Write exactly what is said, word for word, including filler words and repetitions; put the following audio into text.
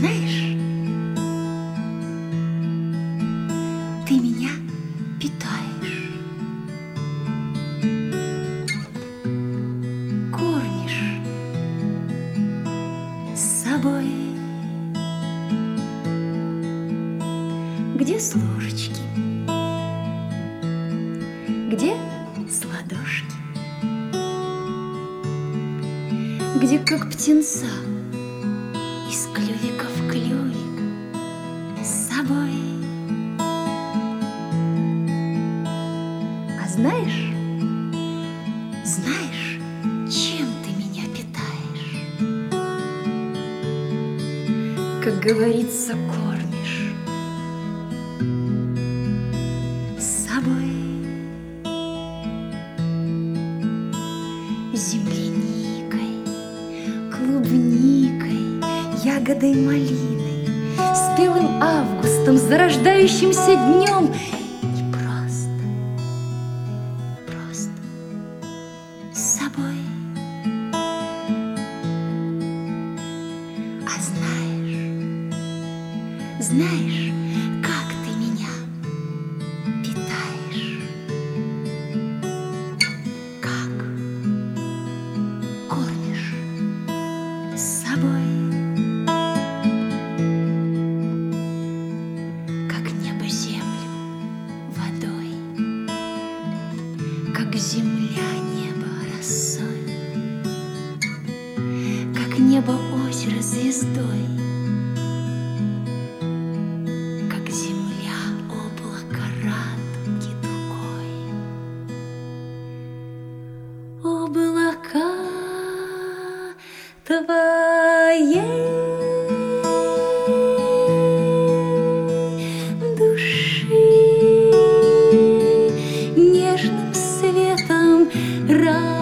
знаешь, ты меня питаешь, кормишь собой. Где с ложечки, где с ладошки, где как птенца из клювика в клювик с собой. А знаешь, знаешь, чем ты меня питаешь? Как говорится, кормишь собой. Земляникой, клубникой, ягодой малиной, спелым августом, зарождающимся днем. И просто, просто с собой. А знаешь, знаешь, как ты меня питаешь? Как кормишь собой? Как небо землю водой, как земля небо росой, как небо озеро звездой, как земля облако радуги дугой. Облака твоей души нежным светом радуги